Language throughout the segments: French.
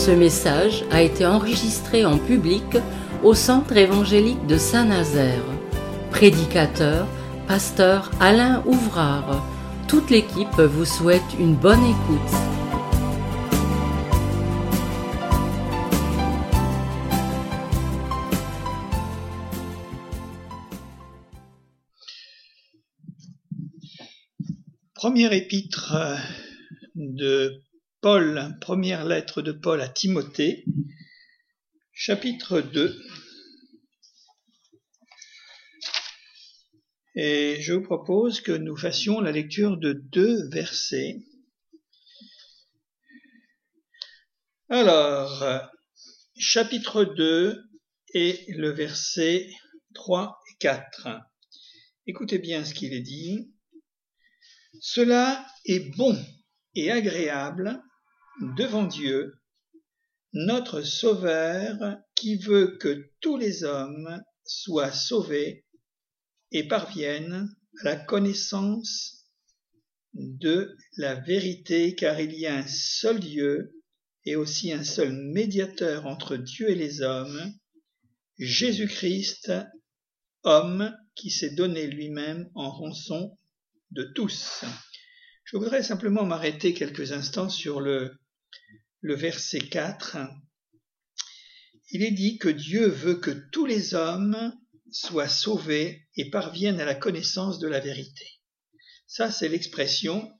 Ce message a été enregistré en public au Centre évangélique de Saint-Nazaire. Prédicateur, pasteur Alain Ouvrard. Toute l'équipe vous souhaite une bonne écoute. Première épître de Paul, première lettre de Paul à Timothée, chapitre 2. Et je vous propose que nous fassions la lecture de 2 versets. Alors, chapitre 2 et le verset 3 et 4. Écoutez bien ce qu'il est dit. « Cela est bon et agréable devant Dieu, notre Sauveur, qui veut que tous les hommes soient sauvés et parviennent à la connaissance de la vérité, car il y a un seul Dieu et aussi un seul médiateur entre Dieu et les hommes, Jésus-Christ, homme qui s'est donné lui-même en rançon de tous. » Je voudrais simplement m'arrêter quelques instants sur le verset 4. Il est dit que Dieu veut que tous les hommes soient sauvés et parviennent à la connaissance de la vérité. Ça, c'est l'expression,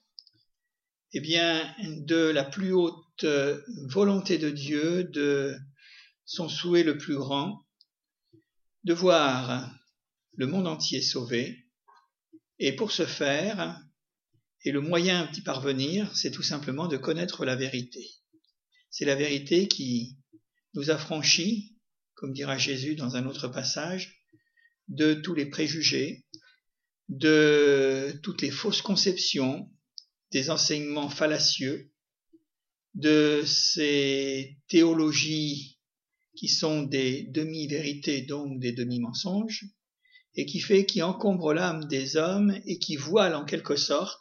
de la plus haute volonté de Dieu, de son souhait le plus grand, de voir le monde entier sauvé. Et pour ce faire, et le moyen d'y parvenir, c'est tout simplement de connaître la vérité. C'est la vérité qui nous affranchit, comme dira Jésus dans un autre passage, de tous les préjugés, de toutes les fausses conceptions, des enseignements fallacieux, de ces théologies qui sont des demi-vérités, donc des demi-mensonges, et qui encombrent l'âme des hommes et qui voilent en quelque sorte,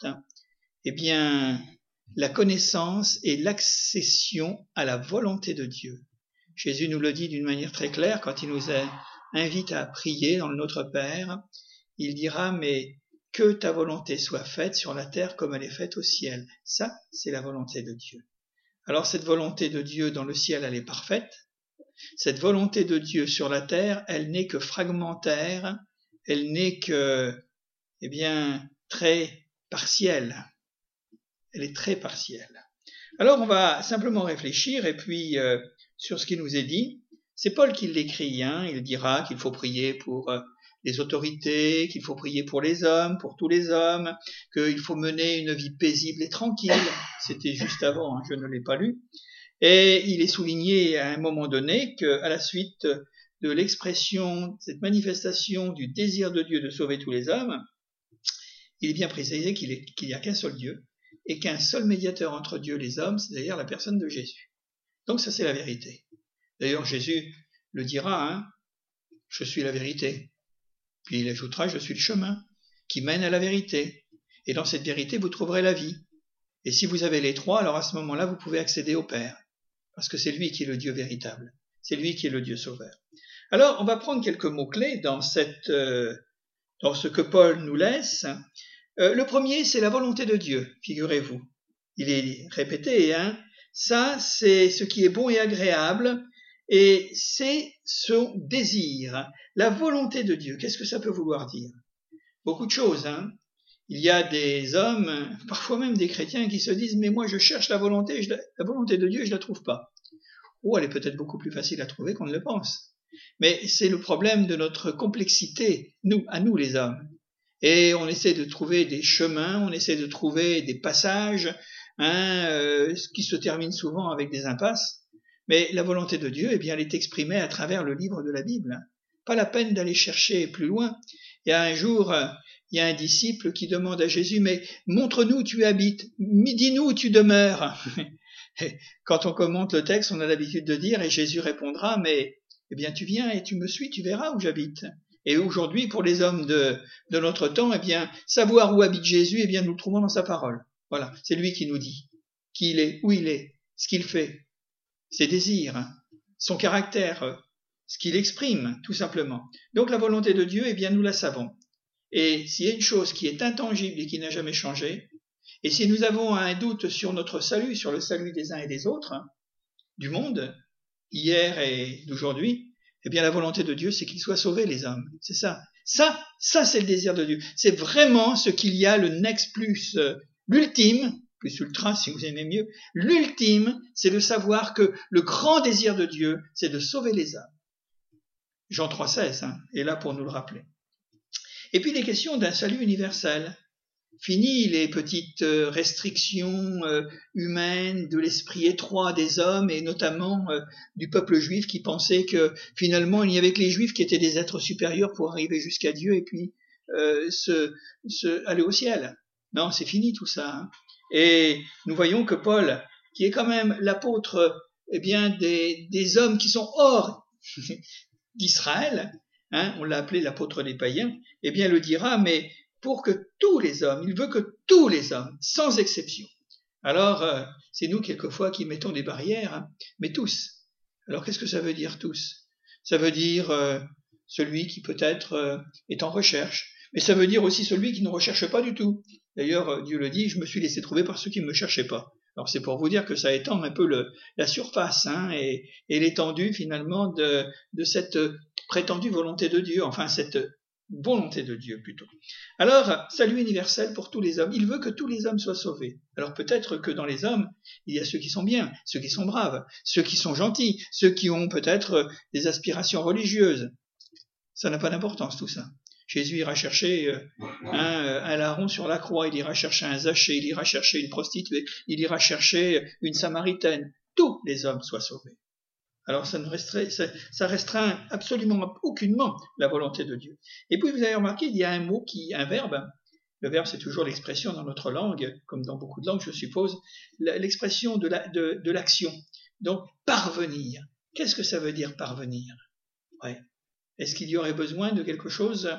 la connaissance et l'accession à la volonté de Dieu. Jésus nous le dit d'une manière très claire quand il nous invite à prier dans le Notre Père. Il dira, mais que ta volonté soit faite sur la terre comme elle est faite au ciel. Ça, c'est la volonté de Dieu. Alors cette volonté de Dieu dans le ciel, elle est parfaite. Cette volonté de Dieu sur la terre, elle n'est que fragmentaire, elle n'est que, très partielle. Elle est très partielle. Alors on va simplement réfléchir et puis sur ce qui nous est dit. C'est Paul qui l'écrit, il dira qu'il faut prier pour les autorités, qu'il faut prier pour les hommes, pour tous les hommes, qu'il faut mener une vie paisible et tranquille. C'était juste avant, je ne l'ai pas lu. Et il est souligné à un moment donné qu'à la suite de l'expression, cette manifestation du désir de Dieu de sauver tous les hommes, il est bien précisé qu'il n'y a qu'un seul Dieu et qu'un seul médiateur entre Dieu et les hommes, c'est-à-dire la personne de Jésus. Donc ça, c'est la vérité. D'ailleurs, Jésus le dira, je suis la vérité. Puis il ajoutera, je suis le chemin qui mène à la vérité. Et dans cette vérité, vous trouverez la vie. Et si vous avez les trois, alors à ce moment-là, vous pouvez accéder au Père. Parce que c'est lui qui est le Dieu véritable. C'est lui qui est le Dieu sauveur. Alors, on va prendre quelques mots-clés dans ce que Paul nous laisse. Le premier, c'est la volonté de Dieu, figurez-vous. Il est répété, ça, c'est ce qui est bon et agréable, et c'est son désir. La volonté de Dieu, qu'est-ce que ça peut vouloir dire? Beaucoup de choses, Il y a des hommes, parfois même des chrétiens, qui se disent « mais moi je cherche la volonté de Dieu, je la trouve pas ». Oh, elle est peut-être beaucoup plus facile à trouver qu'on ne le pense. Mais c'est le problème de notre complexité, à nous les hommes. Et on essaie de trouver des chemins, on essaie de trouver des passages, qui se terminent souvent avec des impasses. Mais la volonté de Dieu, elle est exprimée à travers le livre de la Bible. Pas la peine d'aller chercher plus loin. Il y a un jour, il y a un disciple qui demande à Jésus, mais montre-nous où tu habites, dis-nous où tu demeures. Quand on commente le texte, on a l'habitude de dire, et Jésus répondra, mais tu viens et tu me suis, tu verras où j'habite. Et aujourd'hui, pour les hommes de notre temps, savoir où habite Jésus, nous le trouvons dans sa parole. Voilà, c'est lui qui nous dit qui il est, où il est, ce qu'il fait. ses désirs, son caractère, ce qu'il exprime, tout simplement. Donc la volonté de Dieu, eh bien, nous la savons. Et s'il y a une chose qui est intangible et qui n'a jamais changé, et si nous avons un doute sur notre salut, sur le salut des uns et des autres, du monde, hier et d'aujourd'hui, eh bien la volonté de Dieu, c'est qu'ils soient sauvés, les hommes. C'est ça. Ça, c'est le désir de Dieu. C'est vraiment ce qu'il y a, le next plus, l'ultime, plus ultra si vous aimez mieux, l'ultime, c'est de savoir que le grand désir de Dieu, c'est de sauver les hommes. Jean 3,16 est là pour nous le rappeler. Et puis les questions d'un salut universel. Fini les petites restrictions humaines de l'esprit étroit des hommes et notamment du peuple juif qui pensait que finalement il n'y avait que les juifs qui étaient des êtres supérieurs pour arriver jusqu'à Dieu et puis aller au ciel. Non, c'est fini tout ça. Et nous voyons que Paul, qui est quand même l'apôtre eh bien des hommes qui sont hors d'Israël, on l'a appelé l'apôtre des païens, eh bien le dira, mais pour que tous les hommes, il veut que tous les hommes, sans exception. Alors, c'est nous quelquefois qui mettons des barrières, mais tous. Alors qu'est-ce que ça veut dire tous? Ça veut dire celui qui peut-être est en recherche, mais ça veut dire aussi celui qui ne recherche pas du tout. D'ailleurs, Dieu le dit, je me suis laissé trouver par ceux qui ne me cherchaient pas. Alors c'est pour vous dire que ça étend un peu la surface et l'étendue finalement de cette prétendue volonté de Dieu, enfin cette volonté de Dieu plutôt. Alors, salut universel pour tous les hommes. Il veut que tous les hommes soient sauvés. Alors peut-être que dans les hommes, il y a ceux qui sont bien, ceux qui sont braves, ceux qui sont gentils, ceux qui ont peut-être des aspirations religieuses. Ça n'a pas d'importance tout ça. Jésus ira chercher un larron sur la croix, il ira chercher un Zachée, il ira chercher une prostituée, il ira chercher une Samaritaine. Tous les hommes soient sauvés. Alors ça restreint absolument aucunement la volonté de Dieu. Et puis vous avez remarqué, il y a un verbe. Le verbe, c'est toujours l'expression dans notre langue, comme dans beaucoup de langues, je suppose, l'expression de l'action. Donc, parvenir. Qu'est-ce que ça veut dire parvenir? Ouais. Est-ce qu'il y aurait besoin de quelque chose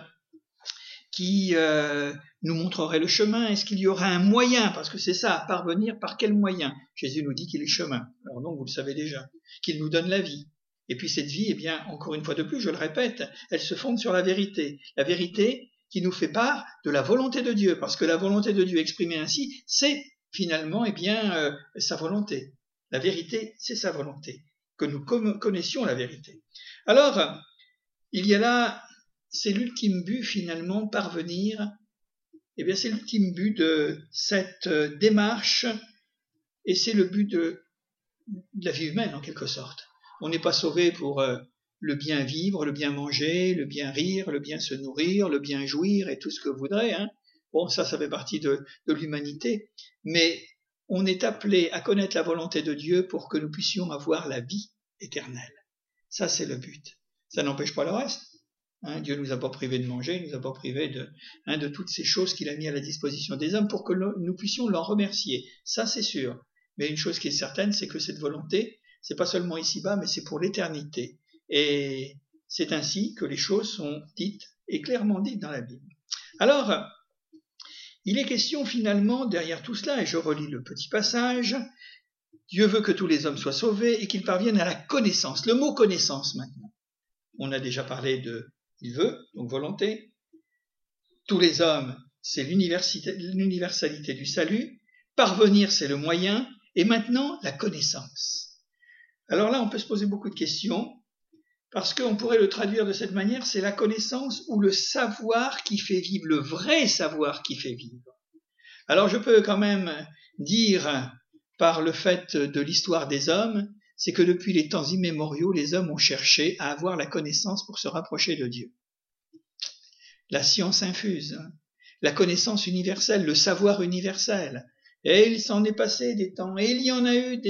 qui nous montrerait le chemin? Est-ce qu'il y aurait un moyen? Parce que c'est ça, parvenir, par quel moyen? Jésus nous dit qu'il est chemin. Alors donc, vous le savez déjà, qu'il nous donne la vie. Et puis cette vie, eh bien, encore une fois de plus, je le répète, elle se fonde sur la vérité. La vérité qui nous fait part de la volonté de Dieu, parce que la volonté de Dieu exprimée ainsi, c'est finalement, eh bien, sa volonté. La vérité, c'est sa volonté. Que nous connaissions la vérité. Alors, il y a là, c'est l'ultime but finalement, parvenir, eh bien c'est l'ultime but de cette démarche et c'est le but de la vie humaine en quelque sorte. On n'est pas sauvé pour le bien vivre, le bien manger, le bien rire, le bien se nourrir, le bien jouir et tout ce que vous voudrez. Bon, ça fait partie de l'humanité, mais on est appelé à connaître la volonté de Dieu pour que nous puissions avoir la vie éternelle. Ça, c'est le but. Ça n'empêche pas le reste. Dieu ne nous a pas privé de manger, il ne nous a pas privé de toutes ces choses qu'il a mis à la disposition des hommes pour que nous puissions l'en remercier. Ça, c'est sûr. Mais une chose qui est certaine, c'est que cette volonté, c'est pas seulement ici-bas, mais c'est pour l'éternité. Et c'est ainsi que les choses sont dites et clairement dites dans la Bible. Alors, il est question finalement, derrière tout cela, et je relis le petit passage, Dieu veut que tous les hommes soient sauvés et qu'ils parviennent à la connaissance. Le mot connaissance maintenant. On a déjà parlé de il veut, donc volonté. Tous les hommes, c'est l'universalité du salut. Parvenir, c'est le moyen. Et maintenant, la connaissance. Alors là, on peut se poser beaucoup de questions, parce qu'on pourrait le traduire de cette manière, c'est la connaissance ou le savoir qui fait vivre, le vrai savoir qui fait vivre. Alors je peux quand même dire, par le fait de l'histoire des hommes, c'est que depuis les temps immémoriaux, les hommes ont cherché à avoir la connaissance pour se rapprocher de Dieu. La science infuse, la connaissance universelle, le savoir universel. Et il s'en est passé des temps. Et il y en a eu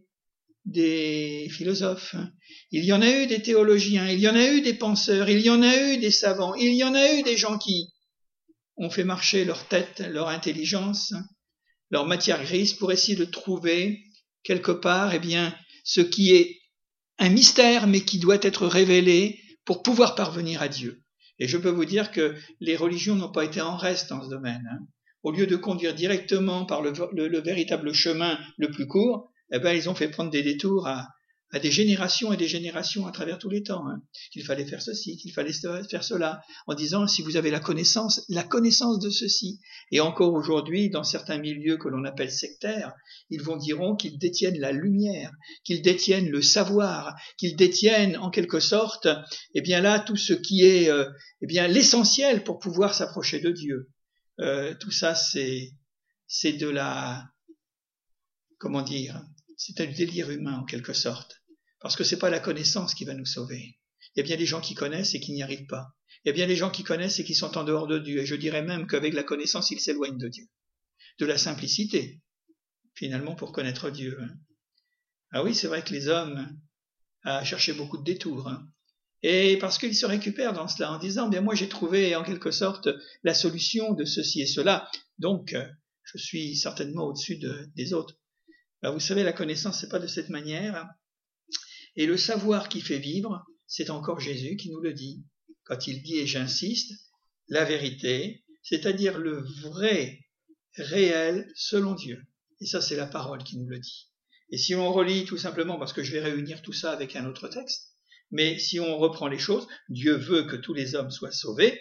des philosophes, il y en a eu des théologiens, il y en a eu des penseurs, il y en a eu des savants, il y en a eu des gens qui ont fait marcher leur tête, leur intelligence, leur matière grise pour essayer de trouver quelque part, eh bien, ce qui est un mystère, mais qui doit être révélé pour pouvoir parvenir à Dieu. Et je peux vous dire que les religions n'ont pas été en reste dans ce domaine. Au lieu de conduire directement par le véritable chemin le plus court, eh ben, ils ont fait prendre des détours à des générations et des générations à travers tous les temps, hein, qu'il fallait faire ceci, qu'il fallait faire cela, en disant si vous avez la connaissance de ceci. Et encore aujourd'hui, dans certains milieux que l'on appelle sectaires, ils diront qu'ils détiennent la lumière, qu'ils détiennent le savoir, qu'ils détiennent en quelque sorte, eh bien là, tout ce qui est, eh bien l'essentiel pour pouvoir s'approcher de Dieu. Tout ça, c'est de la, comment dire, c'est un délire humain en quelque sorte. Parce que c'est pas la connaissance qui va nous sauver. Il y a bien des gens qui connaissent et qui n'y arrivent pas. Il y a bien des gens qui connaissent et qui sont en dehors de Dieu. Et je dirais même qu'avec la connaissance, ils s'éloignent de Dieu. De la simplicité, finalement, pour connaître Dieu. Ah oui, c'est vrai que les hommes ont cherché beaucoup de détours. Et parce qu'ils se récupèrent dans cela en disant, bien moi j'ai trouvé en quelque sorte la solution de ceci et cela. Donc, je suis certainement au-dessus des autres. Alors, vous savez, la connaissance, c'est pas de cette manière. Et le savoir qui fait vivre, c'est encore Jésus qui nous le dit. Quand il dit, et j'insiste, la vérité, c'est-à-dire le vrai, réel, selon Dieu. Et ça, c'est la parole qui nous le dit. Et si on relit tout simplement, parce que je vais réunir tout ça avec un autre texte, mais si on reprend les choses, Dieu veut que tous les hommes soient sauvés,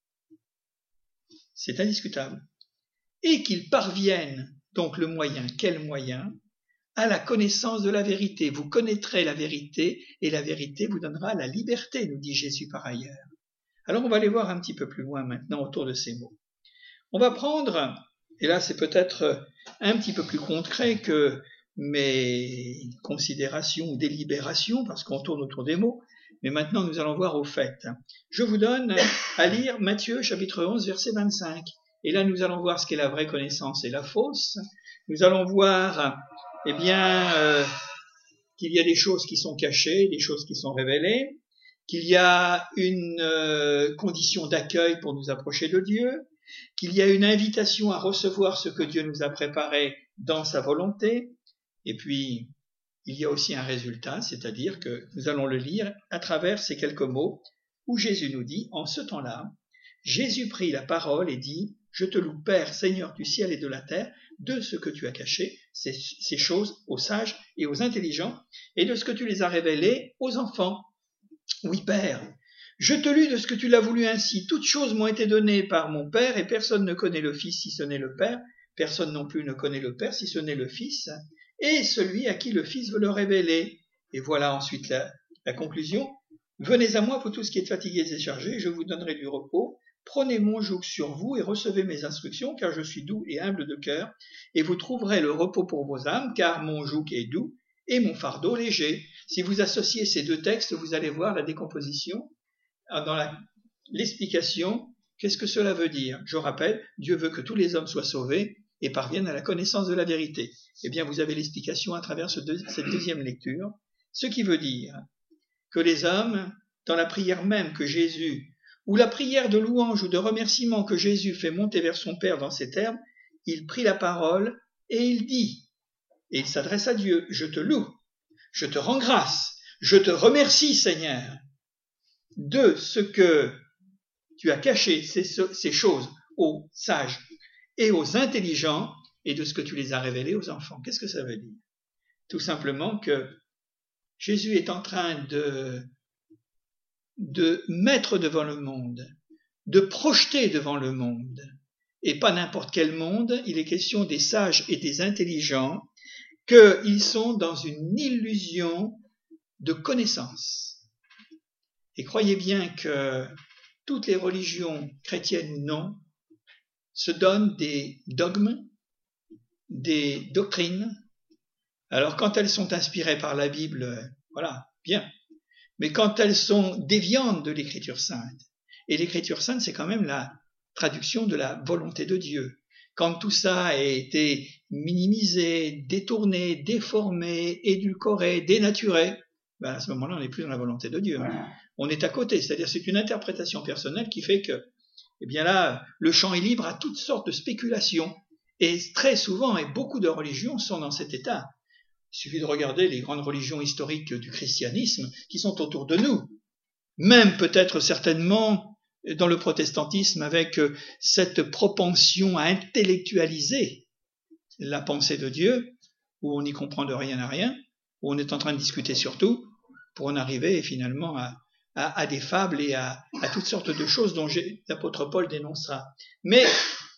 c'est indiscutable. Et qu'ils parviennent, donc le moyen, quel moyen ? À la connaissance de la vérité. Vous connaîtrez la vérité et la vérité vous donnera la liberté, nous dit Jésus par ailleurs. Alors on va aller voir un petit peu plus loin maintenant autour de ces mots. On va prendre, et là c'est peut-être un petit peu plus concret que mes considérations ou délibérations, parce qu'on tourne autour des mots, mais maintenant nous allons voir au fait. Je vous donne à lire Matthieu chapitre 11 verset 25. Et là nous allons voir ce qu'est la vraie connaissance et la fausse. Nous allons voir eh bien, qu'il y a des choses qui sont cachées, des choses qui sont révélées, qu'il y a une condition d'accueil pour nous approcher de Dieu, qu'il y a une invitation à recevoir ce que Dieu nous a préparé dans sa volonté, et puis il y a aussi un résultat, c'est-à-dire que nous allons le lire à travers ces quelques mots où Jésus nous dit, en ce temps-là, Jésus prit la parole et dit, « Je te loue, Père, Seigneur du ciel et de la terre, de ce que tu as caché, ces choses aux sages et aux intelligents, et de ce que tu les as révélées aux enfants. Oui, Père, je te lue de ce que tu l'as voulu ainsi. Toutes choses m'ont été données par mon Père, et personne ne connaît le Fils si ce n'est le Père. Personne non plus ne connaît le Père si ce n'est le Fils, et celui à qui le Fils veut le révéler. » Et voilà ensuite la conclusion. « Venez à moi, vous tous qui êtes fatigués et chargés, je vous donnerai du repos. Prenez mon joug sur vous et recevez mes instructions, car je suis doux et humble de cœur, et vous trouverez le repos pour vos âmes, car mon joug est doux et mon fardeau léger. » Si vous associez ces deux textes, vous allez voir la décomposition, dans l'explication, qu'est-ce que cela veut dire. Je rappelle, Dieu veut que tous les hommes soient sauvés et parviennent à la connaissance de la vérité. Eh bien, vous avez l'explication à travers cette deuxième lecture, ce qui veut dire que les hommes, dans la prière même que Jésus ou la prière de louange ou de remerciement que Jésus fait monter vers son Père dans ces termes, il prit la parole et il dit, et il s'adresse à Dieu, « Je te loue, je te rends grâce, je te remercie Seigneur de ce que tu as caché ces choses aux sages et aux intelligents et de ce que tu les as révélées aux enfants. » Qu'est-ce que ça veut dire? Tout simplement que Jésus est en train de mettre devant le monde, de projeter devant le monde, et pas n'importe quel monde, il est question des sages et des intelligents, qu'ils sont dans une illusion de connaissance. Et croyez bien que toutes les religions, chrétiennes ou non, se donnent des dogmes, des doctrines. Alors quand elles sont inspirées par la Bible, voilà, bien. Mais quand elles sont déviantes de l'Écriture sainte, et l'Écriture sainte, c'est quand même la traduction de la volonté de Dieu. Quand tout ça a été minimisé, détourné, déformé, édulcoré, dénaturé, ben à ce moment-là, on n'est plus dans la volonté de Dieu. On est à côté, c'est-à-dire c'est une interprétation personnelle qui fait que, eh bien là, le champ est libre à toutes sortes de spéculations. Et très souvent, et beaucoup de religions sont dans cet état. Il suffit de regarder les grandes religions historiques du christianisme qui sont autour de nous. Même peut-être certainement dans le protestantisme avec cette propension à intellectualiser la pensée de Dieu, où on n'y comprend de rien à rien, où on est en train de discuter sur tout, pour en arriver finalement à des fables et à toutes sortes de choses dont l'apôtre Paul dénoncera. Mais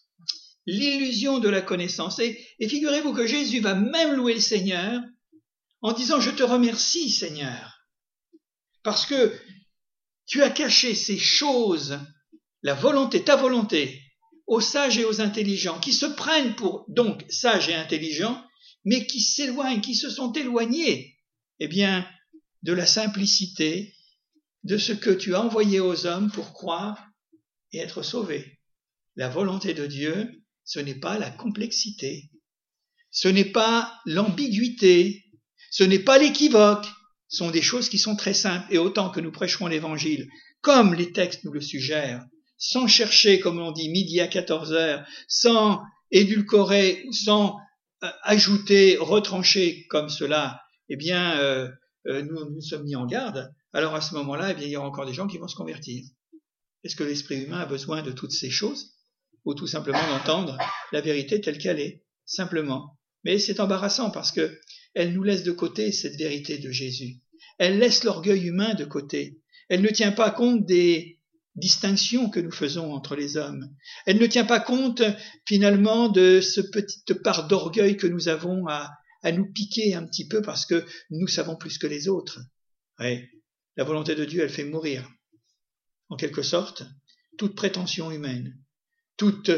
l'illusion de la connaissance, et figurez-vous que Jésus va même louer le Seigneur en disant « Je te remercie, Seigneur, parce que tu as caché ces choses, la volonté, ta volonté, aux sages et aux intelligents, qui se prennent pour donc sages et intelligents, mais qui s'éloignent, qui se sont éloignés, eh bien, de la simplicité, de ce que tu as envoyé aux hommes pour croire et être sauvés. La volonté de Dieu, ce n'est pas la complexité, ce n'est pas l'ambiguïté, ce n'est pas l'équivoque, ce sont des choses qui sont très simples. Et autant que nous prêcherons l'Évangile, comme les textes nous le suggèrent, sans chercher, comme on dit, midi à 14h, sans édulcorer, sans ajouter, retrancher comme cela, eh bien, nous sommes mis en garde. Alors à ce moment-là, eh bien, il y aura encore des gens qui vont se convertir. Est-ce que l'esprit humain a besoin de toutes ces choses? Ou tout simplement d'entendre la vérité telle qu'elle est, simplement. Mais c'est embarrassant parce que elle nous laisse de côté cette vérité de Jésus. Elle laisse l'orgueil humain de côté. Elle ne tient pas compte des distinctions que nous faisons entre les hommes. Elle ne tient pas compte finalement de ce petite part d'orgueil que nous avons à nous piquer un petit peu parce que nous savons plus que les autres. Ouais. La volonté de Dieu, elle fait mourir, en quelque sorte, toute prétention humaine, toute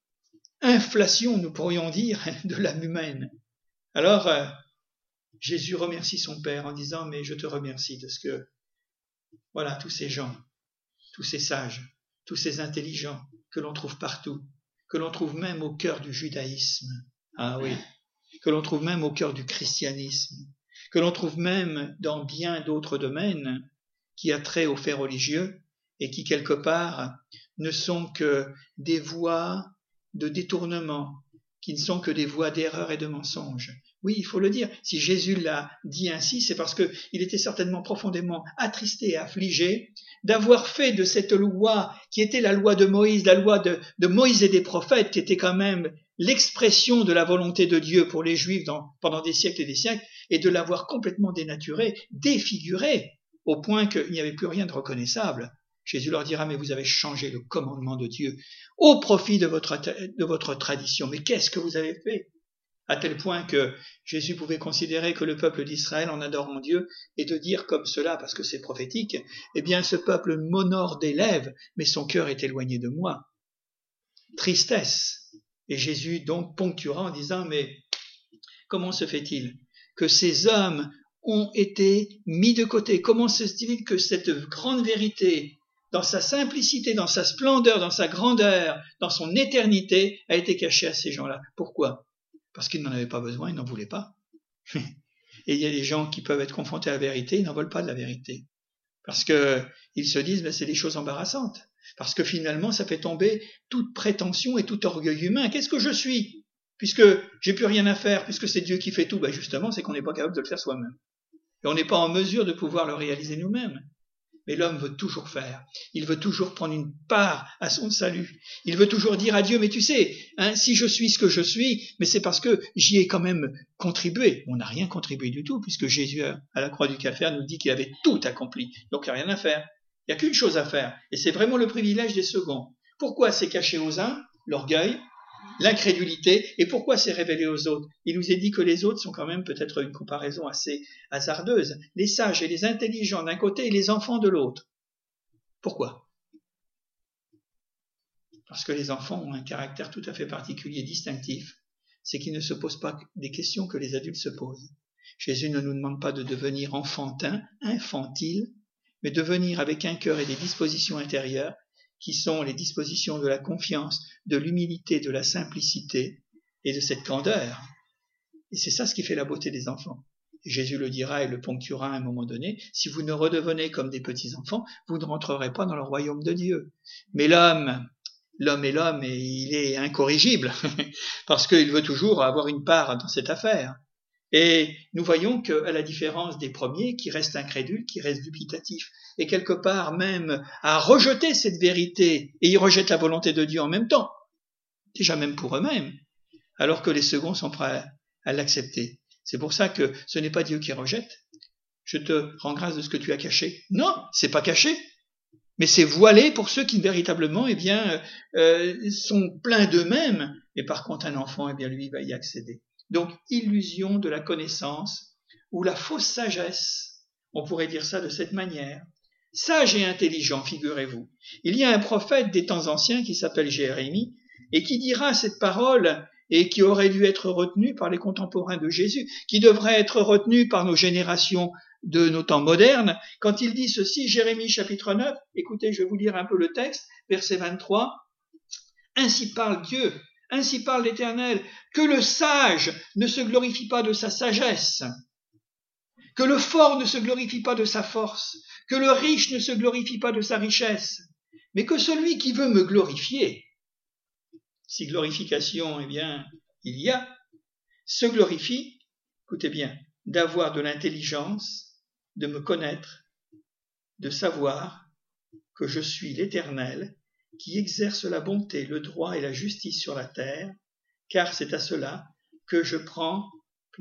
inflation, nous pourrions dire, de l'âme humaine. Alors, Jésus remercie son Père en disant « Mais je te remercie de ce que, voilà, tous ces gens, tous ces sages, tous ces intelligents que l'on trouve partout, que l'on trouve même au cœur du judaïsme, ah oui, que l'on trouve même au cœur du christianisme, que l'on trouve même dans bien d'autres domaines qui a trait aux faits religieux et qui, quelque part, ne sont que des voies de détournement, qui ne sont que des voies d'erreur et de mensonge. Oui, il faut le dire, si Jésus l'a dit ainsi, c'est parce qu'il était certainement profondément attristé et affligé d'avoir fait de cette loi, qui était la loi de Moïse, la loi de Moïse et des prophètes, qui était quand même l'expression de la volonté de Dieu pour les Juifs pendant des siècles et des siècles, et de l'avoir complètement dénaturé, défiguré, au point qu'il n'y avait plus rien de reconnaissable. Jésus leur dira, mais vous avez changé le commandement de Dieu au profit de votre tradition. Mais qu'est-ce que vous avez fait? À tel point que Jésus pouvait considérer que le peuple d'Israël, en adorant Dieu, et de dire comme cela, parce que c'est prophétique, eh bien ce peuple m'honore des lèvres, mais son cœur est éloigné de moi. Tristesse. Et Jésus donc ponctuera en disant, mais comment se fait-il que ces hommes ont été mis de côté? Comment se fait-il que cette grande vérité, dans sa simplicité, dans sa splendeur, dans sa grandeur, dans son éternité, a été cachée à ces gens-là? Pourquoi? Parce qu'ils n'en avaient pas besoin, ils n'en voulaient pas. Et il y a des gens qui peuvent être confrontés à la vérité, ils n'en veulent pas de la vérité. Parce qu'ils se disent, ben, c'est des choses embarrassantes. Parce que finalement, ça fait tomber toute prétention et tout orgueil humain. Qu'est-ce que je suis? Puisque j'ai plus rien à faire, puisque c'est Dieu qui fait tout, ben justement, c'est qu'on n'est pas capable de le faire soi-même. Et on n'est pas en mesure de pouvoir le réaliser nous-mêmes. Mais l'homme veut toujours faire. Il veut toujours prendre une part à son salut. Il veut toujours dire à Dieu, mais tu sais, hein, si je suis ce que je suis, mais c'est parce que j'y ai quand même contribué. On n'a rien contribué du tout, puisque Jésus, à la croix du Calvaire, nous dit qu'il avait tout accompli. Donc il n'y a rien à faire. Il n'y a qu'une chose à faire. Et c'est vraiment le privilège des seconds. Pourquoi c'est caché aux uns, l'orgueil, l'incrédulité, et pourquoi c'est révélé aux autres? Il nous est dit que les autres sont quand même peut-être une comparaison assez hasardeuse. Les sages et les intelligents d'un côté et les enfants de l'autre. Pourquoi? Parce que les enfants ont un caractère tout à fait particulier, distinctif. C'est qu'ils ne se posent pas des questions que les adultes se posent. Jésus ne nous demande pas de devenir enfantin, infantile, mais de venir avec un cœur et des dispositions intérieures qui sont les dispositions de la confiance, de l'humilité, de la simplicité et de cette grandeur. Et c'est ça ce qui fait la beauté des enfants. Et Jésus le dira et le ponctuera à un moment donné, si vous ne redevenez comme des petits-enfants, vous ne rentrerez pas dans le royaume de Dieu. Mais l'homme est l'homme et il est incorrigible, parce qu'il veut toujours avoir une part dans cette affaire. Et nous voyons qu'à la différence des premiers, qui restent incrédules, qui restent dubitatifs, et quelque part même à rejeter cette vérité, et ils rejettent la volonté de Dieu en même temps, déjà même pour eux-mêmes, alors que les seconds sont prêts à l'accepter. C'est pour ça que ce n'est pas Dieu qui rejette. Je te rends grâce de ce que tu as caché. Non, c'est pas caché. Mais c'est voilé pour ceux qui véritablement, sont pleins d'eux-mêmes. Et par contre, un enfant, lui, va y accéder. Donc, illusion de la connaissance ou la fausse sagesse. On pourrait dire ça de cette manière. Sage et intelligent, figurez-vous. Il y a un prophète des temps anciens qui s'appelle Jérémie et qui dira cette parole et qui aurait dû être retenue par les contemporains de Jésus, qui devrait être retenue par nos générations de nos temps modernes, quand il dit ceci, Jérémie chapitre 9, écoutez, je vais vous lire un peu le texte, verset 23, « Ainsi parle Dieu, ainsi parle l'Éternel, que le sage ne se glorifie pas de sa sagesse, que le fort ne se glorifie pas de sa force, que le riche ne se glorifie pas de sa richesse, mais que celui qui veut me glorifier, si glorification, il y a, se glorifie, écoutez bien, d'avoir de l'intelligence, de me connaître, de savoir que je suis l'Éternel qui exerce la bonté, le droit et la justice sur la terre, car c'est à cela que je prends plaisir. »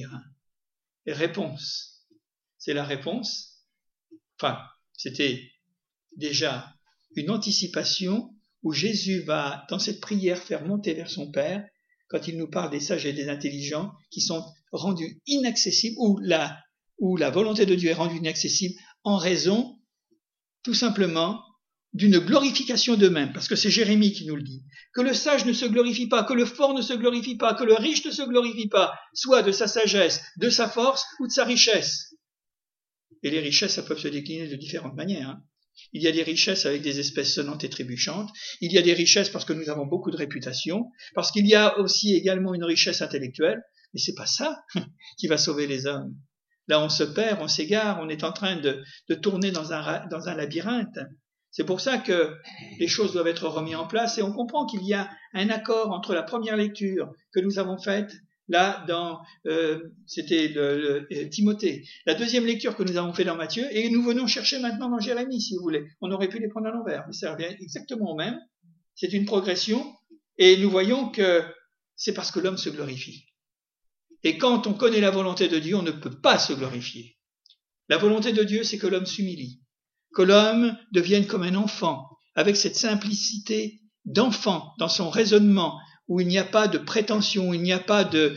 Et réponse. C'est la réponse. Enfin, c'était déjà une anticipation où Jésus va, dans cette prière, faire monter vers son Père, quand il nous parle des sages et des intelligents, qui sont rendus inaccessibles, où la volonté de Dieu est rendue inaccessible en raison, tout simplement, d'une glorification d'eux-mêmes, parce que c'est Jérémie qui nous le dit, que le sage ne se glorifie pas, que le fort ne se glorifie pas, que le riche ne se glorifie pas, soit de sa sagesse, de sa force ou de sa richesse. Et les richesses, ça peut se décliner de différentes manières. Hein. Il y a des richesses avec des espèces sonnantes et trébuchantes, il y a des richesses parce que nous avons beaucoup de réputation, parce qu'il y a aussi également une richesse intellectuelle, mais c'est pas ça qui va sauver les hommes. Là, on se perd, on s'égare, on est en train de tourner dans un labyrinthe. C'est pour ça que les choses doivent être remises en place et on comprend qu'il y a un accord entre la première lecture que nous avons faite là dans c'était Timothée, la deuxième lecture que nous avons faite dans Matthieu et nous venons chercher maintenant dans Jérémie si vous voulez. On aurait pu les prendre à l'envers, mais ça revient exactement au même. C'est une progression et nous voyons que c'est parce que l'homme se glorifie. Et quand on connaît la volonté de Dieu, on ne peut pas se glorifier. La volonté de Dieu, c'est que l'homme s'humilie, que l'homme devienne comme un enfant, avec cette simplicité d'enfant dans son raisonnement, où il n'y a pas de prétention, il n'y a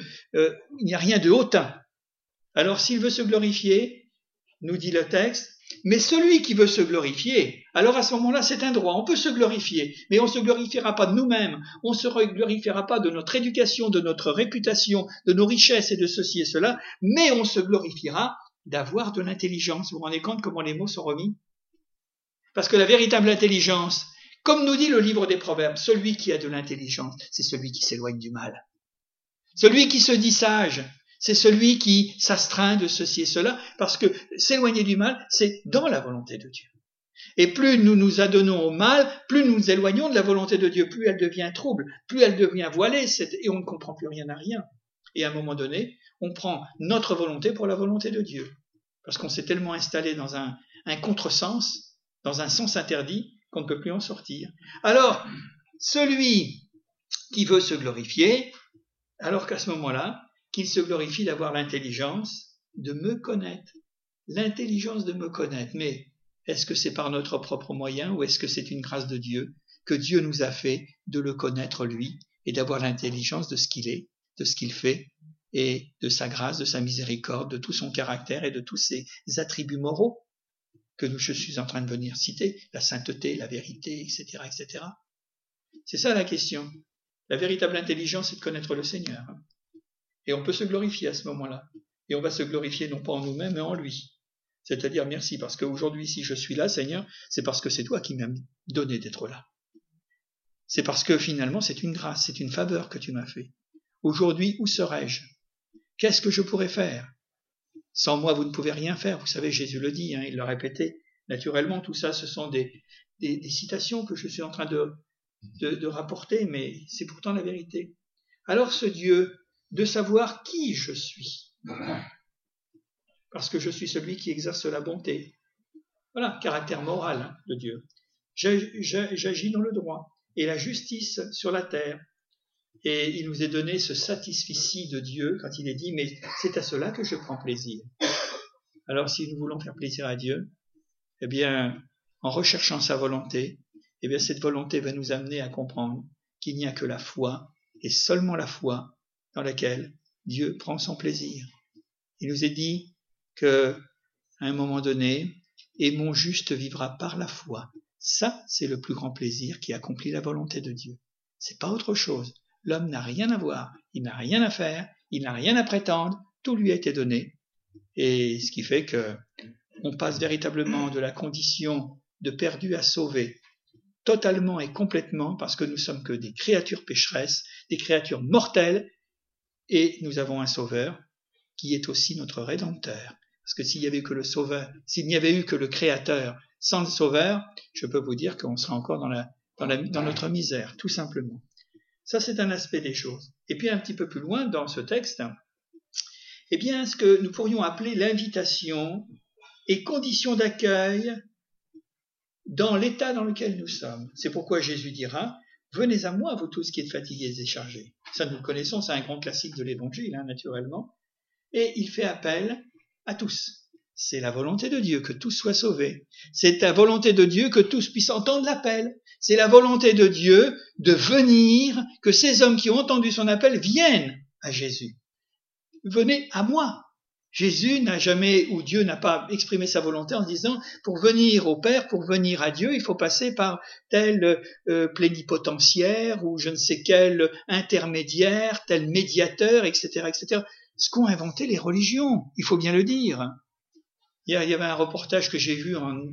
rien de hautain. Alors s'il veut se glorifier, nous dit le texte, mais celui qui veut se glorifier, alors à ce moment-là, c'est un droit, on peut se glorifier, mais on ne se glorifiera pas de nous-mêmes, on ne se glorifiera pas de notre éducation, de notre réputation, de nos richesses et de ceci et cela, mais on se glorifiera d'avoir de l'intelligence. Vous vous rendez compte comment les mots sont remis ? Parce que la véritable intelligence, comme nous dit le livre des Proverbes, celui qui a de l'intelligence, c'est celui qui s'éloigne du mal. Celui qui se dit sage, c'est celui qui s'astreint de ceci et cela, parce que s'éloigner du mal, c'est dans la volonté de Dieu. Et plus nous nous adonnons au mal, plus nous nous éloignons de la volonté de Dieu, plus elle devient trouble, plus elle devient voilée, et on ne comprend plus rien à rien. Et à un moment donné, on prend notre volonté pour la volonté de Dieu. Parce qu'on s'est tellement installé dans un contresens, dans un sens interdit, qu'on ne peut plus en sortir. Alors, celui qui veut se glorifier, alors qu'à ce moment-là, qu'il se glorifie d'avoir l'intelligence de me connaître. L'intelligence de me connaître. Mais est-ce que c'est par notre propre moyen ou est-ce que c'est une grâce de Dieu que Dieu nous a fait de le connaître lui et d'avoir l'intelligence de ce qu'il est, de ce qu'il fait et de sa grâce, de sa miséricorde, de tout son caractère et de tous ses attributs moraux que je suis en train de venir citer, la sainteté, la vérité, etc., etc. C'est ça la question. La véritable intelligence, c'est de connaître le Seigneur. Et on peut se glorifier à ce moment-là. Et on va se glorifier non pas en nous-mêmes, mais en lui. C'est-à-dire merci, parce qu'aujourd'hui, si je suis là, Seigneur, c'est parce que c'est toi qui m'as donné d'être là. C'est parce que finalement, c'est une grâce, c'est une faveur que tu m'as fait. Aujourd'hui, où serais-je ? Qu'est-ce que je pourrais faire ? Sans moi, vous ne pouvez rien faire. Vous savez, Jésus le dit, il l'a répété. Naturellement, tout ça, ce sont des citations que je suis en train de rapporter, mais c'est pourtant la vérité. Alors ce Dieu, de savoir qui je suis, parce que je suis celui qui exerce la bonté. Voilà, caractère moral de Dieu. J'agis dans le droit et la justice sur la terre. Et il nous est donné ce satisfici de Dieu quand il est dit, mais c'est à cela que je prends plaisir. Alors si nous voulons faire plaisir à Dieu, eh bien, en recherchant sa volonté, eh bien, cette volonté va nous amener à comprendre qu'il n'y a que la foi, et seulement la foi, dans laquelle Dieu prend son plaisir. Il nous est dit que, à un moment donné, et mon juste vivra par la foi. Ça, c'est le plus grand plaisir qui accomplit la volonté de Dieu. C'est pas autre chose. L'homme n'a rien à voir, il n'a rien à faire, il n'a rien à prétendre, tout lui a été donné. Et ce qui fait que on passe véritablement de la condition de perdu à sauvé, totalement et complètement, parce que nous sommes que des créatures pécheresses, des créatures mortelles, et nous avons un sauveur qui est aussi notre rédempteur. Parce que s'il n'y avait eu que le sauveur, s'il n'y avait eu que le créateur sans le sauveur, je peux vous dire qu'on serait encore dans notre misère, tout simplement. Ça, c'est un aspect des choses. Et puis un petit peu plus loin dans ce texte, eh bien, ce que nous pourrions appeler l'invitation et conditions d'accueil dans l'état dans lequel nous sommes. C'est pourquoi Jésus dira « Venez à moi, vous tous qui êtes fatigués et chargés ». Ça, nous le connaissons, c'est un grand classique de l'Évangile, naturellement. Et il fait appel à tous. C'est la volonté de Dieu que tous soient sauvés. C'est la volonté de Dieu que tous puissent entendre l'appel. C'est la volonté de Dieu de venir, que ces hommes qui ont entendu son appel viennent à Jésus. Venez à moi. Jésus n'a jamais, ou Dieu n'a pas exprimé sa volonté en disant, pour venir au Père, pour venir à Dieu, il faut passer par tel plénipotentiaire ou je ne sais quel intermédiaire, tel médiateur, etc., etc. Ce qu'ont inventé les religions, il faut bien le dire. Hier, il y avait un reportage que j'ai vu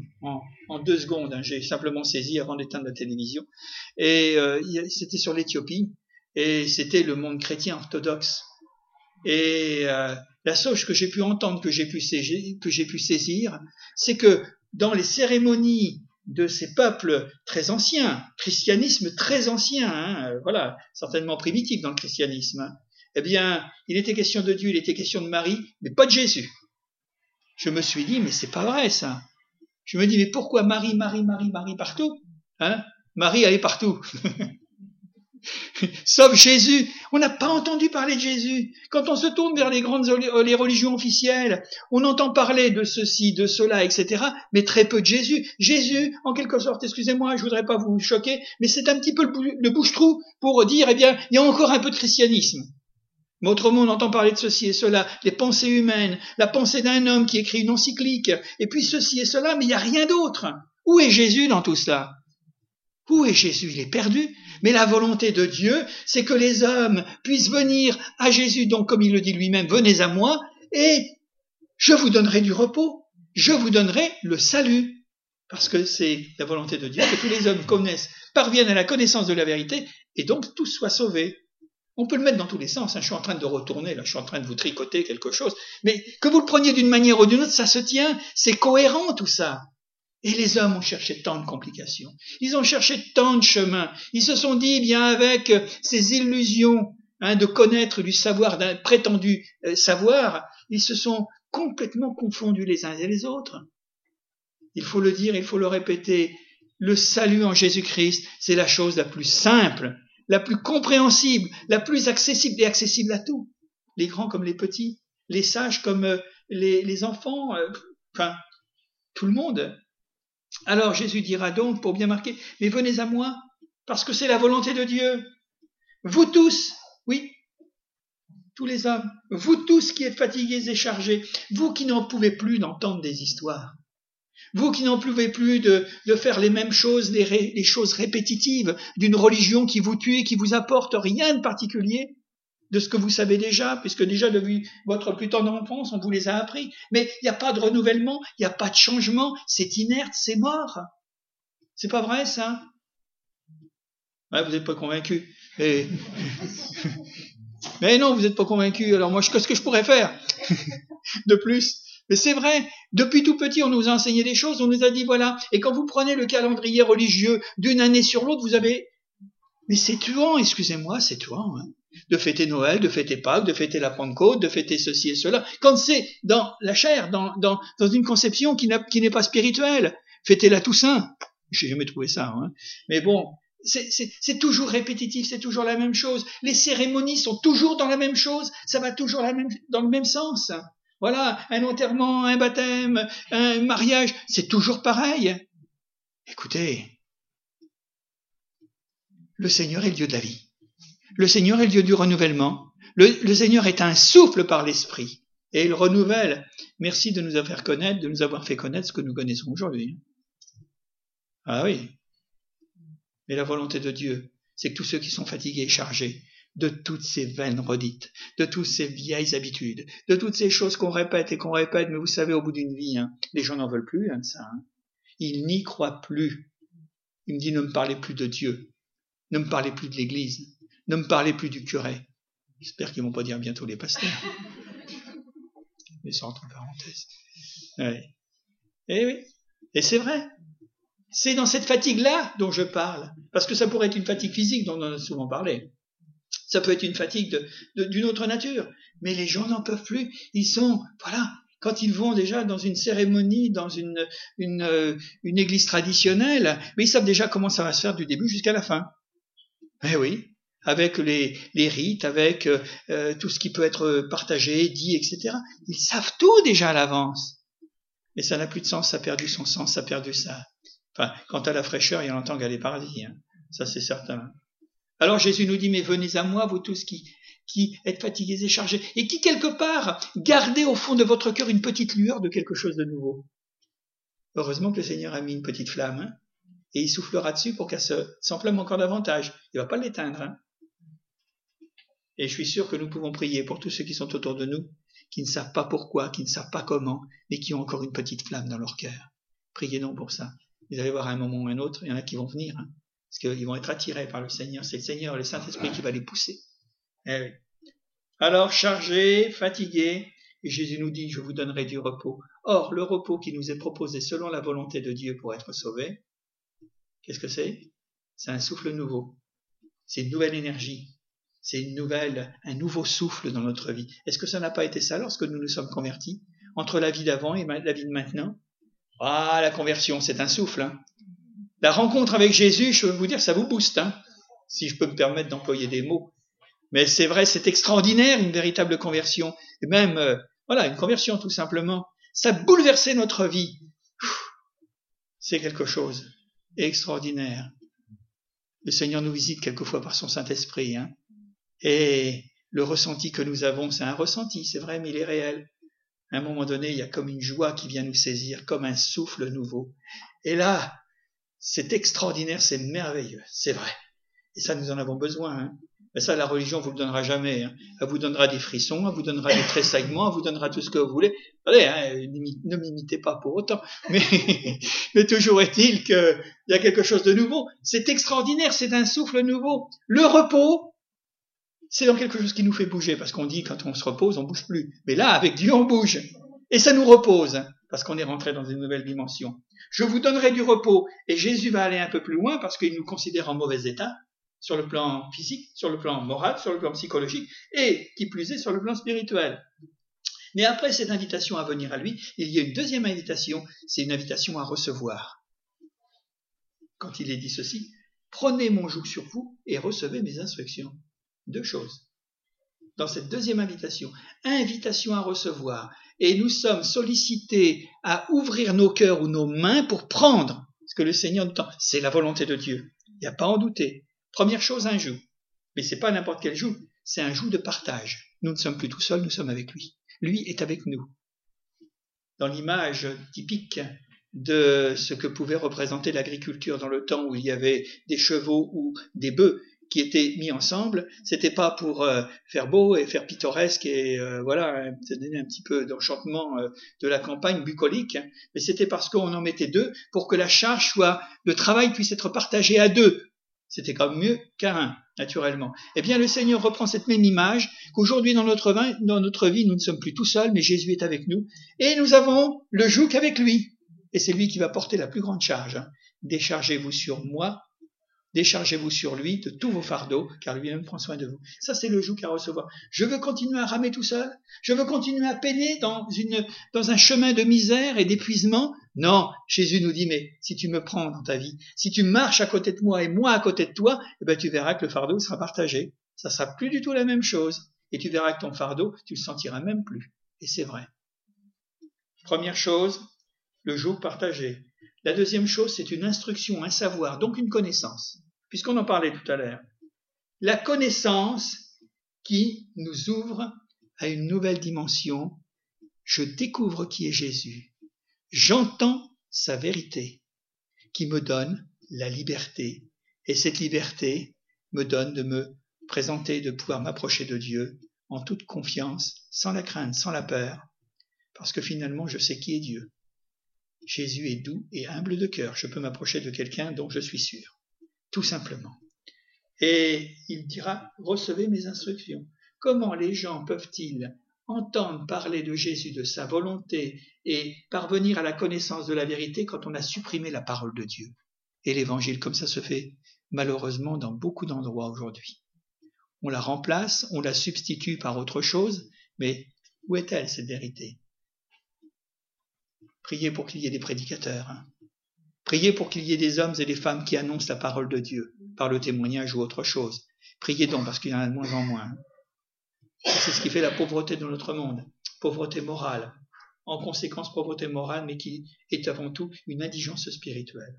en 2 secondes, j'ai simplement saisi avant d'éteindre la télévision, et c'était sur l'Éthiopie, et c'était le monde chrétien orthodoxe. Et la chose que j'ai pu entendre, que j'ai pu saisir, c'est que dans les cérémonies de ces peuples très anciens, christianisme très ancien, voilà, certainement primitif dans le christianisme, eh bien, il était question de Dieu, il était question de Marie, mais pas de Jésus. Je me suis dit, mais c'est pas vrai ça. Je me dis, mais pourquoi Marie partout? Marie, elle est partout. Sauf Jésus. On n'a pas entendu parler de Jésus. Quand on se tourne vers les religions officielles, on entend parler de ceci, de cela, etc., mais très peu de Jésus. Jésus, en quelque sorte, excusez-moi, je voudrais pas vous choquer, mais c'est un petit peu le bouche-trou pour dire, eh bien, il y a encore un peu de christianisme. Mais autrement, on entend parler de ceci et cela, les pensées humaines, la pensée d'un homme qui écrit une encyclique, et puis ceci et cela, mais il n'y a rien d'autre. Où est Jésus dans tout cela? Où est Jésus? Il est perdu. Mais la volonté de Dieu, c'est que les hommes puissent venir à Jésus, donc comme il le dit lui-même, venez à moi, et je vous donnerai du repos, je vous donnerai le salut. Parce que c'est la volonté de Dieu que tous les hommes parviennent à la connaissance de la vérité, et donc tous soient sauvés. On peut le mettre dans tous les sens, je suis en train de retourner, là, je suis en train de vous tricoter quelque chose, mais que vous le preniez d'une manière ou d'une autre, ça se tient, c'est cohérent tout ça. Et les hommes ont cherché tant de complications, ils ont cherché tant de chemins, ils se sont dit, bien avec ces illusions de connaître du savoir, d'un prétendu savoir, ils se sont complètement confondus les uns et les autres. Il faut le dire, il faut le répéter, le salut en Jésus-Christ, c'est la chose la plus simple, la plus compréhensible, la plus accessible et accessible à tous, les grands comme les petits, les sages comme les enfants, enfin, tout le monde. Alors Jésus dira donc, pour bien marquer, mais venez à moi, parce que c'est la volonté de Dieu. Vous tous, oui, tous les hommes, vous tous qui êtes fatigués et chargés, vous qui n'en pouvez plus d'entendre des histoires, vous qui n'en pouvez plus de faire les mêmes choses, les choses répétitives d'une religion qui vous tue et qui vous apporte rien de particulier de ce que vous savez déjà, puisque déjà depuis votre plus tendre enfance, on vous les a appris. Mais il n'y a pas de renouvellement, il n'y a pas de changement, c'est inerte, c'est mort. C'est pas vrai ça? Ouais, vous n'êtes pas convaincus. Mais non, vous n'êtes pas convaincus. Alors moi, qu'est-ce que je pourrais faire de plus? Mais c'est vrai, depuis tout petit, on nous a enseigné des choses, on nous a dit voilà, et quand vous prenez le calendrier religieux d'une année sur l'autre, vous avez... Mais c'est tuant, excusez-moi, c'est tuant, de fêter Noël, de fêter Pâques, de fêter la Pentecôte, de fêter ceci et cela, quand c'est dans la chair, dans une conception qui n'est pas spirituelle. Fêter la Toussaint, j'ai jamais trouvé ça, mais bon, c'est toujours répétitif, c'est toujours la même chose. Les cérémonies sont toujours dans la même chose, ça va toujours dans le même sens. Voilà, un enterrement, un baptême, un mariage, c'est toujours pareil. Écoutez, le Seigneur est le Dieu de la vie. Le Seigneur est le Dieu du renouvellement. Le Seigneur est un souffle par l'Esprit. Et il renouvelle. Merci de nous avoir fait connaître ce que nous connaissons aujourd'hui. Ah oui. Mais la volonté de Dieu, c'est que tous ceux qui sont fatigués et chargés de toutes ces vaines redites, de toutes ces vieilles habitudes, de toutes ces choses qu'on répète, mais vous savez, au bout d'une vie, les gens n'en veulent plus de ça. Ils n'y croient plus. Il me dit, ne me parlez plus de Dieu, ne me parlez plus de l'Église, ne me parlez plus du curé. J'espère qu'ils ne vont pas dire bientôt les pasteurs. Mais ça entre parenthèses. Ouais. Et oui, et c'est vrai. C'est dans cette fatigue-là dont je parle. Parce que ça pourrait être une fatigue physique dont on a souvent parlé. Ça peut être une fatigue d'une autre nature. Mais les gens n'en peuvent plus. Ils sont, voilà, quand ils vont déjà dans une cérémonie, dans une église traditionnelle, mais ils savent déjà comment ça va se faire du début jusqu'à la fin. Eh oui, avec les rites, avec tout ce qui peut être partagé, dit, etc. Ils savent tout déjà à l'avance. Mais ça n'a plus de sens, ça a perdu son sens, ça a perdu ça. Enfin, quant à la fraîcheur, il y a longtemps qu'elle est paradis, ça c'est certain. Alors Jésus nous dit, mais venez à moi, vous tous qui êtes fatigués et chargés, et qui quelque part gardez au fond de votre cœur une petite lueur de quelque chose de nouveau. Heureusement que le Seigneur a mis une petite flamme, et il soufflera dessus pour qu'elle s'enflamme encore davantage. Il ne va pas l'éteindre. Et je suis sûr que nous pouvons prier pour tous ceux qui sont autour de nous, qui ne savent pas pourquoi, qui ne savent pas comment, mais qui ont encore une petite flamme dans leur cœur. Priez donc pour ça. Vous allez voir à un moment ou à un autre, il y en a qui vont venir, parce qu'ils vont être attirés par le Seigneur. C'est le Seigneur, le Saint-Esprit qui va les pousser. Eh oui. Alors, chargés, fatigués, et Jésus nous dit, je vous donnerai du repos. Or, le repos qui nous est proposé selon la volonté de Dieu pour être sauvés, qu'est-ce que c'est? C'est un souffle nouveau. C'est une nouvelle énergie. C'est un nouveau souffle dans notre vie. Est-ce que ça n'a pas été ça lorsque nous nous sommes convertis? Entre la vie d'avant et la vie de maintenant? Ah, la conversion, c'est un souffle. La rencontre avec Jésus, je peux vous dire, ça vous booste, si je peux me permettre d'employer des mots. Mais c'est vrai, c'est extraordinaire, une véritable conversion. Et même, une conversion tout simplement. Ça bouleversait notre vie. C'est quelque chose d'extraordinaire. Le Seigneur nous visite quelquefois par son Saint-Esprit. Et le ressenti que nous avons, c'est un ressenti, c'est vrai, mais il est réel. À un moment donné, il y a comme une joie qui vient nous saisir, comme un souffle nouveau. Et là, c'est extraordinaire, c'est merveilleux, c'est vrai. Et ça, nous en avons besoin. Mais ça, la religion vous le donnera jamais. Elle vous donnera des frissons, elle vous donnera des tressaillements, elle vous donnera tout ce que vous voulez. Allez, ne m'imitez pas pour autant. Mais toujours est-il qu'il y a quelque chose de nouveau. C'est extraordinaire, c'est un souffle nouveau. Le repos, c'est dans quelque chose qui nous fait bouger, parce qu'on dit quand on se repose, on bouge plus. Mais là, avec Dieu, on bouge. Et ça nous repose, parce qu'on est rentré dans une nouvelle dimension. Je vous donnerai du repos. Et Jésus va aller un peu plus loin, parce qu'il nous considère en mauvais état, sur le plan physique, sur le plan moral, sur le plan psychologique, et qui plus est, sur le plan spirituel. Mais après cette invitation à venir à lui, il y a une deuxième invitation, c'est une invitation à recevoir. Quand il est dit ceci, prenez mon joug sur vous et recevez mes instructions. Deux choses. Dans cette deuxième invitation à recevoir, et nous sommes sollicités à ouvrir nos cœurs ou nos mains pour prendre ce que le Seigneur nous tend. C'est la volonté de Dieu. Il n'y a pas à en douter. Première chose, un joug. Mais c'est pas n'importe quel joug, c'est un joug de partage. Nous ne sommes plus tout seuls, nous sommes avec lui. Lui est avec nous. Dans l'image typique de ce que pouvait représenter l'agriculture dans le temps où il y avait des chevaux ou des bœufs qui étaient mis ensemble, c'était pas pour faire beau et faire pittoresque et donner un petit peu d'enchantement de la campagne bucolique, mais c'était parce qu'on en mettait deux pour que la charge le travail puisse être partagé à deux. C'était quand même mieux qu'à un, naturellement. Eh bien, le Seigneur reprend cette même image qu'aujourd'hui dans notre vie, nous ne sommes plus tout seuls, mais Jésus est avec nous et nous avons le joug avec lui. Et c'est lui qui va porter la plus grande charge. Déchargez-vous sur moi, déchargez-vous sur lui de tous vos fardeaux, car lui-même prend soin de vous. Ça, c'est le joug à recevoir. Je veux continuer à ramer tout seul. Je veux continuer à peiner dans un chemin de misère et d'épuisement. Non, Jésus nous dit, mais si tu me prends dans ta vie, si tu marches à côté de moi et moi à côté de toi, eh ben, tu verras que le fardeau sera partagé. Ça sera plus du tout la même chose. Et tu verras que ton fardeau, tu le sentiras même plus. Et c'est vrai. Première chose, le joug partagé. La deuxième chose, c'est une instruction, un savoir, donc une connaissance. Puisqu'on en parlait tout à l'heure. La connaissance qui nous ouvre à une nouvelle dimension. Je découvre qui est Jésus. J'entends sa vérité qui me donne la liberté. Et cette liberté me donne de me présenter, de pouvoir m'approcher de Dieu en toute confiance, sans la crainte, sans la peur, parce que finalement je sais qui est Dieu. Jésus est doux et humble de cœur. Je peux m'approcher de quelqu'un dont je suis sûr, tout simplement. Et il dira, recevez mes instructions. Comment les gens peuvent-ils entendre parler de Jésus, de sa volonté et parvenir à la connaissance de la vérité quand on a supprimé la parole de Dieu? Et l'évangile, comme ça se fait malheureusement dans beaucoup d'endroits aujourd'hui. On la remplace, on la substitue par autre chose, mais où est-elle cette vérité? Priez pour qu'il y ait des prédicateurs. Priez pour qu'il y ait des hommes et des femmes qui annoncent la parole de Dieu par le témoignage ou autre chose. Priez donc parce qu'il y en a de moins en moins. C'est ce qui fait la pauvreté de notre monde, pauvreté morale. En conséquence, pauvreté morale, mais qui est avant tout une indigence spirituelle.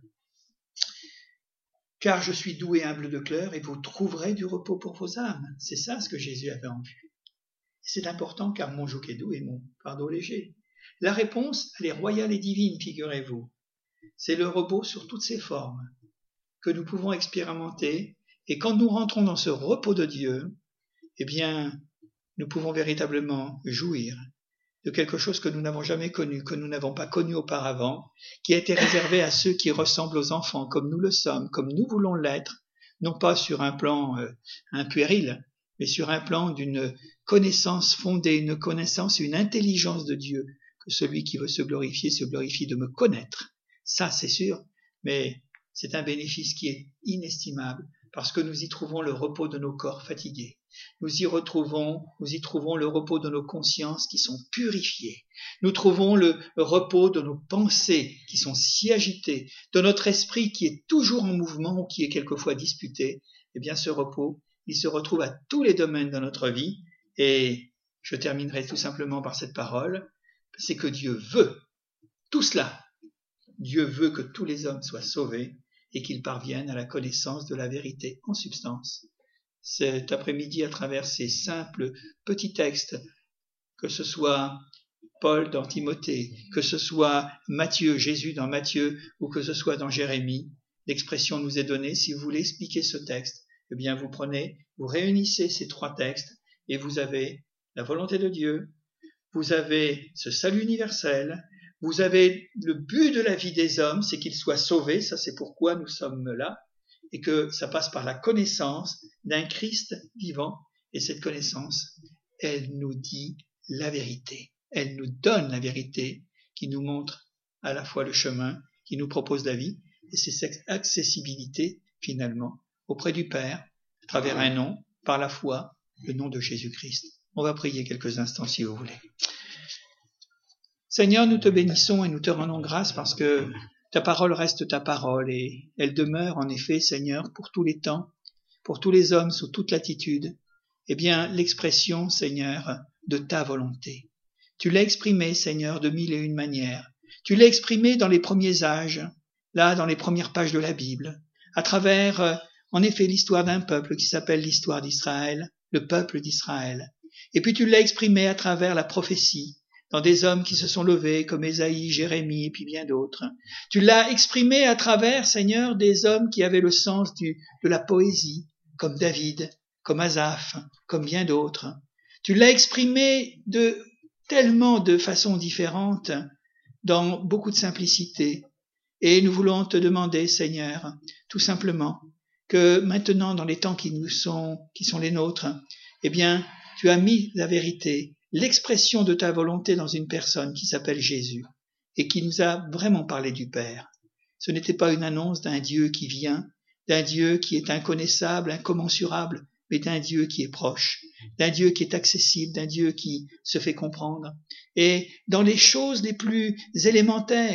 Car je suis doux et humble de cœur et vous trouverez du repos pour vos âmes. C'est ça ce que Jésus avait en vue. Et c'est important car mon joug est doux et mon fardeau léger. La réponse, elle est royale et divine, figurez-vous. C'est le repos sur toutes ses formes que nous pouvons expérimenter. Et quand nous rentrons dans ce repos de Dieu, eh bien, nous pouvons véritablement jouir de quelque chose que nous n'avons jamais connu, que nous n'avons pas connu auparavant, qui a été réservé à ceux qui ressemblent aux enfants, comme nous le sommes, comme nous voulons l'être, non pas sur un plan puéril, mais sur un plan d'une connaissance fondée, une connaissance, une intelligence de Dieu, que celui qui veut se glorifie de me connaître. Ça, c'est sûr, mais c'est un bénéfice qui est inestimable, parce que nous y trouvons le repos de nos corps fatigués. Nous y trouvons le repos de nos consciences qui sont purifiées. Nous trouvons le repos de nos pensées qui sont si agitées, de notre esprit qui est toujours en mouvement ou qui est quelquefois disputé. Eh bien, ce repos, il se retrouve à tous les domaines de notre vie. Et je terminerai tout simplement par cette parole, c'est que Dieu veut tout cela. Dieu veut que tous les hommes soient sauvés et qu'ils parviennent à la connaissance de la vérité en substance. Cet après-midi, à travers ces simples petits textes, que ce soit Paul dans Timothée, que ce soit Matthieu, Jésus dans Matthieu, ou que ce soit dans Jérémie, l'expression nous est donnée. Si vous voulez expliquer ce texte, eh bien vous réunissez ces trois textes et vous avez la volonté de Dieu, vous avez ce salut universel, vous avez le but de la vie des hommes, c'est qu'ils soient sauvés, ça c'est pourquoi nous sommes là, et que ça passe par la connaissance d'un Christ vivant. Et cette connaissance, elle nous dit la vérité. Elle nous donne la vérité qui nous montre à la fois le chemin, qui nous propose la vie, et c'est cette accessibilité, finalement, auprès du Père, à travers un nom, par la foi, le nom de Jésus-Christ. On va prier quelques instants si vous voulez. Seigneur, nous te bénissons et nous te rendons grâce parce que ta parole reste ta parole et elle demeure en effet, Seigneur, pour tous les temps, pour tous les hommes sous toute latitude. Eh bien, l'expression, Seigneur, de ta volonté. Tu l'as exprimée, Seigneur, de mille et une manières. Tu l'as exprimée dans les premiers âges, là, dans les premières pages de la Bible, à travers, en effet, l'histoire d'un peuple qui s'appelle l'histoire d'Israël, le peuple d'Israël. Et puis tu l'as exprimée à travers la prophétie, dans des hommes qui se sont levés comme Ésaïe, Jérémie et puis bien d'autres. Tu l'as exprimé à travers, Seigneur, des hommes qui avaient le sens de la poésie, comme David, comme Asaph, comme bien d'autres. Tu l'as exprimé de tellement de façons différentes, dans beaucoup de simplicité. Et nous voulons te demander, Seigneur, tout simplement, que maintenant, dans les temps qui sont les nôtres, eh bien, tu as mis la vérité, l'expression de ta volonté dans une personne qui s'appelle Jésus et qui nous a vraiment parlé du Père. Ce n'était pas une annonce d'un Dieu qui vient, d'un Dieu qui est inconnaissable, incommensurable, mais d'un Dieu qui est proche, d'un Dieu qui est accessible, d'un Dieu qui se fait comprendre. Et dans les choses les plus élémentaires,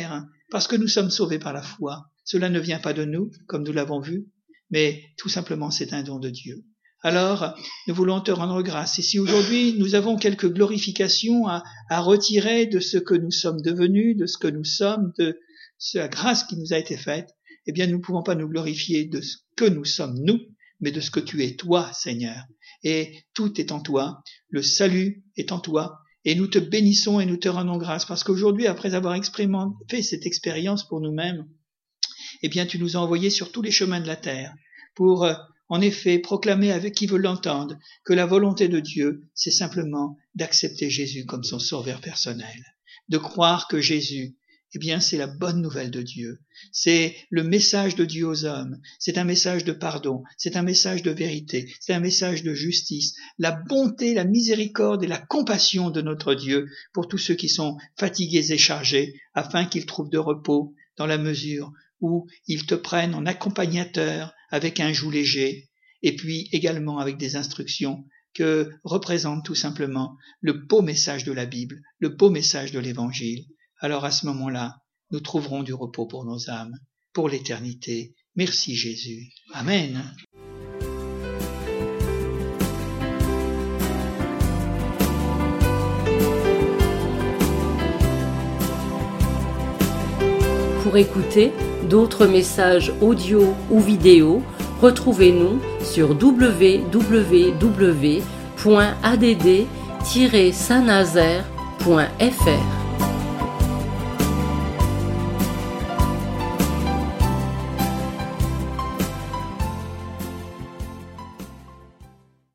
parce que nous sommes sauvés par la foi. Cela ne vient pas de nous, comme nous l'avons vu, mais tout simplement c'est un don de Dieu. Alors, nous voulons te rendre grâce. Et si aujourd'hui nous avons quelques glorifications à retirer de ce que nous sommes devenus, de ce que nous sommes, de la grâce qui nous a été faite, eh bien nous ne pouvons pas nous glorifier de ce que nous sommes nous, mais de ce que tu es toi, Seigneur. Et tout est en toi, le salut est en toi, et nous te bénissons et nous te rendons grâce, parce qu'aujourd'hui, après avoir fait cette expérience pour nous-mêmes, eh bien tu nous as envoyés sur tous les chemins de la terre pour en effet proclamer avec qui veut l'entendre que la volonté de Dieu, c'est simplement d'accepter Jésus comme son sauveur personnel, de croire que Jésus, eh bien c'est la bonne nouvelle de Dieu, c'est le message de Dieu aux hommes, c'est un message de pardon, c'est un message de vérité, c'est un message de justice, la bonté, la miséricorde et la compassion de notre Dieu pour tous ceux qui sont fatigués et chargés, afin qu'ils trouvent de repos dans la mesure où ils te prennent en accompagnateur avec un joug léger, et puis également avec des instructions que représente tout simplement le beau message de la Bible, le beau message de l'Évangile. Alors à ce moment-là, nous trouverons du repos pour nos âmes, pour l'éternité. Merci Jésus. Amen. Pour écouter d'autres messages audio ou vidéo, retrouvez-nous sur www.add-saint-nazaire.fr.